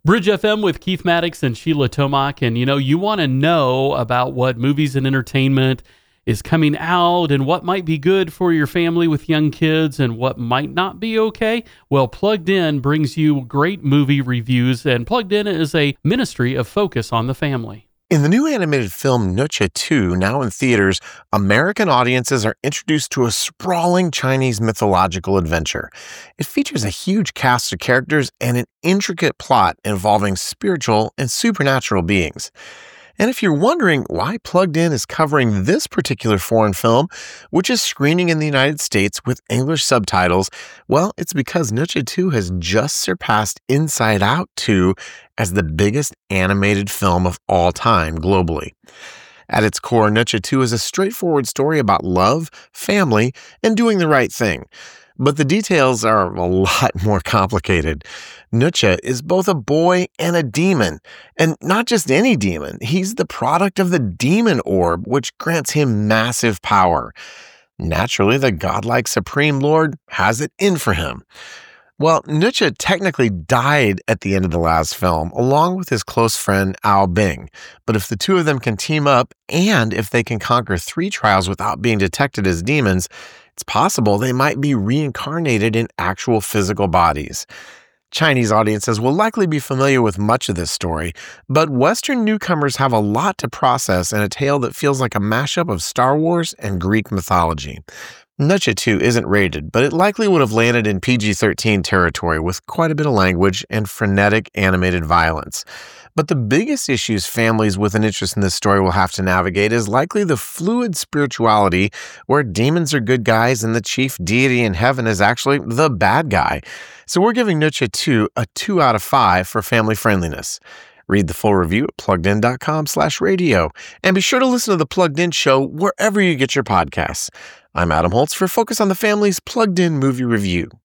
Bridge FM with Keith Maddox and Sheila Tomac. And, you want to know about what movies and entertainment is coming out and what might be good for your family with young kids and what might not be okay? Well, Plugged In brings you great movie reviews, and Plugged In is a ministry of focus on the family. In the new animated film Nucha 2, now in theaters, American audiences are introduced to a sprawling Chinese mythological adventure. It features a huge cast of characters and an intricate plot involving spiritual and supernatural beings. And if you're wondering why Plugged In is covering this particular foreign film, which is screening in the United States with English subtitles, well, it's because Nucha 2 has just surpassed Inside Out 2 as the biggest animated film of all time globally. At its core, Nucha 2 is a straightforward story about love, family, and doing the right thing. But the details are a lot more complicated. Nucha is both a boy and a demon. And not just any demon. He's the product of the demon orb, which grants him massive power. Naturally, the godlike Supreme Lord has it in for him. Well, Nucha technically died at the end of the last film, along with his close friend Ao Bing. But if the two of them can team up, and if they can conquer 3 trials without being detected as demons, it's possible they might be reincarnated in actual physical bodies. Chinese audiences will likely be familiar with much of this story, but Western newcomers have a lot to process in a tale that feels like a mashup of Star Wars and Greek mythology. Nucha 2 isn't rated, but it likely would have landed in PG-13 territory with quite a bit of language and frenetic animated violence. But the biggest issues families with an interest in this story will have to navigate is likely the fluid spirituality where demons are good guys and the chief deity in heaven is actually the bad guy. So we're giving Nucha 2 a 2 out of 5 for family friendliness. Read the full review at pluggedin.com/radio. And be sure to listen to the Plugged In Show wherever you get your podcasts. I'm Adam Holtz for Focus on the Family's Plugged In Movie Review.